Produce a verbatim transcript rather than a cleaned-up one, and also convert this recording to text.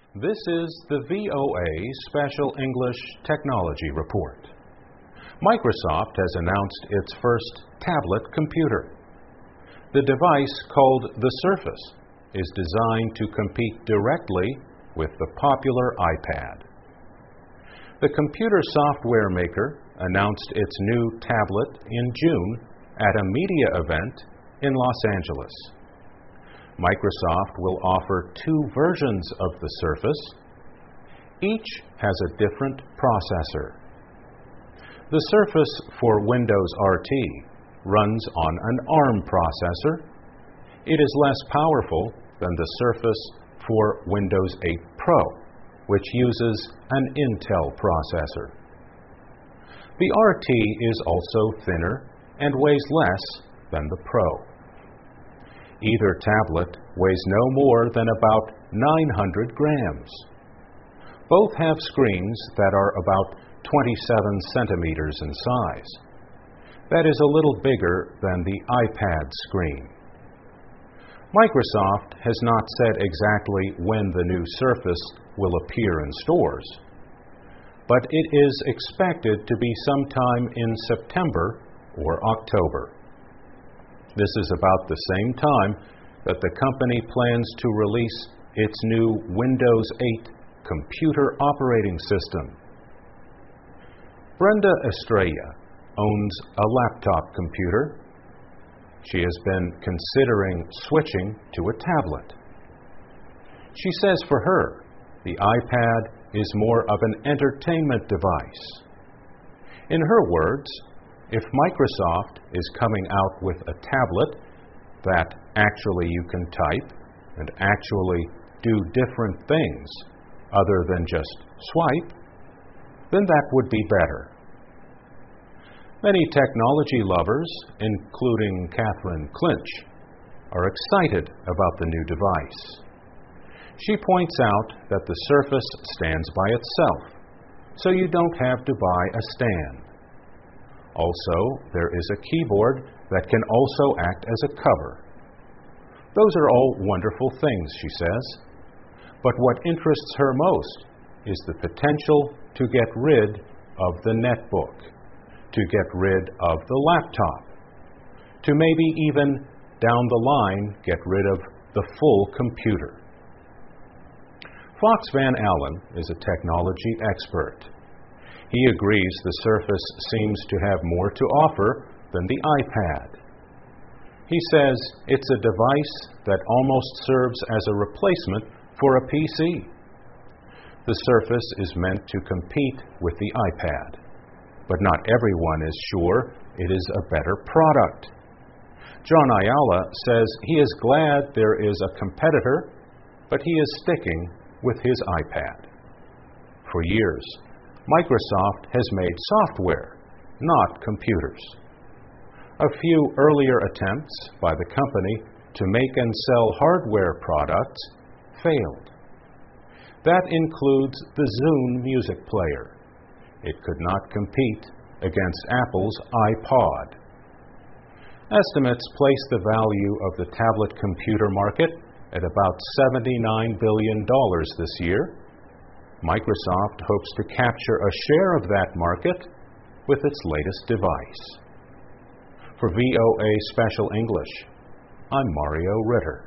This is the V O A Special English Technology Report. Microsoft has announced its first tablet computer. The device, called the Surface, is designed to compete directly with the popular iPad. The computer software maker announced its new tablet in June at a media event in Los Angeles. Microsoft will offer two versions of the Surface. Each has a different processor. The Surface for Windows R T runs on an ARM processor. It is less powerful than the Surface for Windows eight Pro, which uses an Intel processor. The R T is also thinner and weighs less than the Pro. Either tablet weighs no more than about nine hundred grams. Both have screens that are about twenty-seven centimeters in size. That is a little bigger than the iPad screen. Microsoft has not said exactly when the new Surface will appear in stores, but it is expected to be sometime in September or October. This is about the same time that the company plans to release its new Windows eight computer operating system. Brenda Estrella owns a laptop computer. She has been considering switching to a tablet. She says for her, the iPad is more of an entertainment device. In her words, if Microsoft is coming out with a tablet that actually you can type and actually do different things other than just swipe, then that would be better. Many technology lovers, including Catherine Clinch, are excited about the new device. She points out that the Surface stands by itself, so you don't have to buy a stand. Also, there is a keyboard that can also act as a cover. Those are all wonderful things, she says. But what interests her most is the potential to get rid of the netbook, to get rid of the laptop, to maybe even down the line get rid of the full computer. Fox Van Allen is a technology expert. He agrees the Surface seems to have more to offer than the iPad. He says it's a device that almost serves as a replacement for a P C. The Surface is meant to compete with the iPad, but not everyone is sure it is a better product. John Ayala says he is glad there is a competitor, but he is sticking with his iPad. For years, Microsoft has made software, not computers. A few earlier attempts by the company to make and sell hardware products failed. That includes the Zune music player. It could not compete against Apple's iPod. Estimates place the value of the tablet computer market at about seventy-nine billion dollars this year. Microsoft hopes to capture a share of that market with its latest device. For V O A Special English, I'm Mario Ritter.